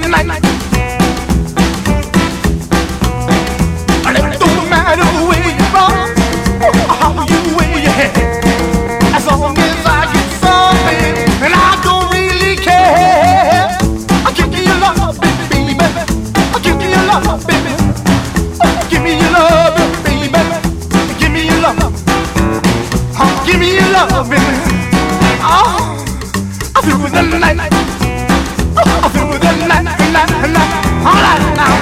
night. And it don't matter where you're from or how you wear your hair. As long as I get something, and I don't really care. I'll give you your love, baby. I'll give you your love, baby. Give me your love, baby. Give me your love. Give me your love, baby. Oh, I feel the night. I feel the night. All right now.